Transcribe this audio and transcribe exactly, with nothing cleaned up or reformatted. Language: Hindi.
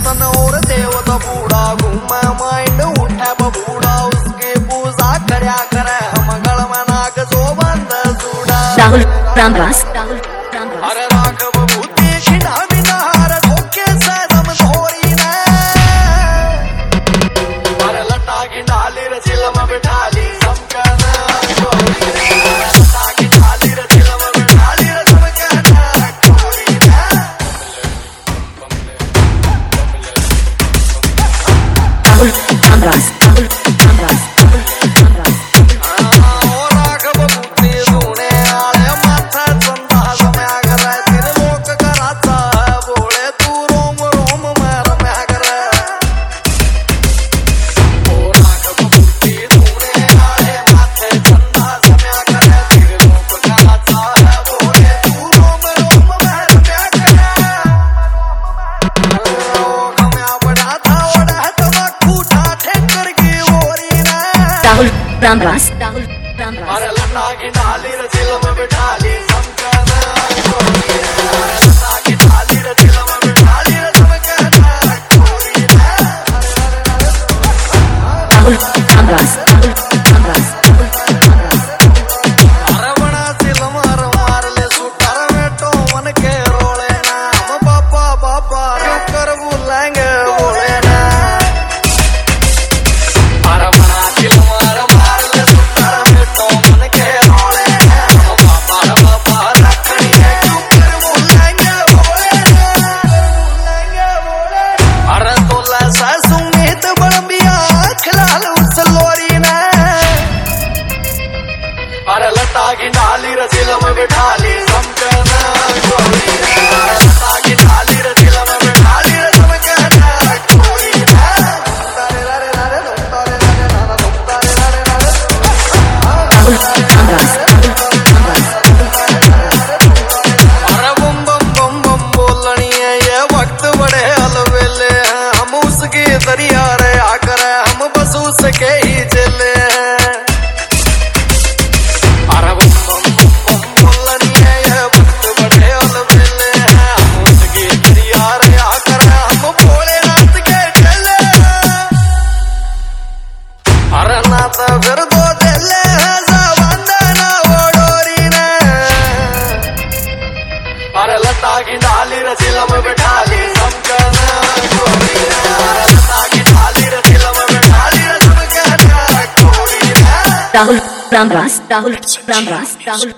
कीर्तन और देवता बूढ़ा घूमे माइंड उठे बबूढ़ा उसकी पूजा करया करे हम गल में नाग जो बंद सूड़ा राहुल रामदास राहुल रामदास अरे राख बबूती खिना बिनार धोखे से दम धोरी ने अरे लटा की डाली रचिल में बिठाली समकना छोरी ने लटा की डाली रचिल में बिठाली समकना छोरी ने राहुल रामदास राहुल रामदास राहुल रामदास राहुल रामदास अरे लटा की डाली रचिल में बिठाली समकना छोरी ने लटा की डाली रचिल में बिठाली समकना छोरी ने राहुल रामदास राहुल रामदास अरे बड़ा चिल मार मार ले सुटर में तो मन के रोले ना हम बापा बापा क्यों कर बुलाएंगे बोले ना अरे बड़ा चिल मार मार ले सुटर में तो मन के रोले ना हम बापा बापा रखनी है क्यों कर बुलाएंगे बोले ना बुलाएंगे बोले अरे तोला सा सुमित बड़बिया खिलाल उस लोरी ने अरे लटा की डाली रचिल में बिठाली समकना छोरी ने लटा की डाली रचिल में बिठाली समकना छोरी ने तारे रे रे रे तारे रे रे तारे रे रे राहुल रामदास अरे बम बम बम बम बोलनी है ये वक्त बड़े अलवेले हैं हम उसकी दरिया रे आकर हम बस उसके ही चले हैं अरे बम बम बम बम बोलनी है ये वक्त बड़े अलवेले हैं हम उसकी दरिया रे आकर हम भोलेनाथ के चले हैं अरे नाथ फिर दो दिले हैं जवाना वो डोरी ने अरे लता की डाली रचिल में बिठाली समकना छोरी ने लता की डाली रचिल में बिठाली समकना छोरी ने राहुल रामदास राहुल रामदास राहुल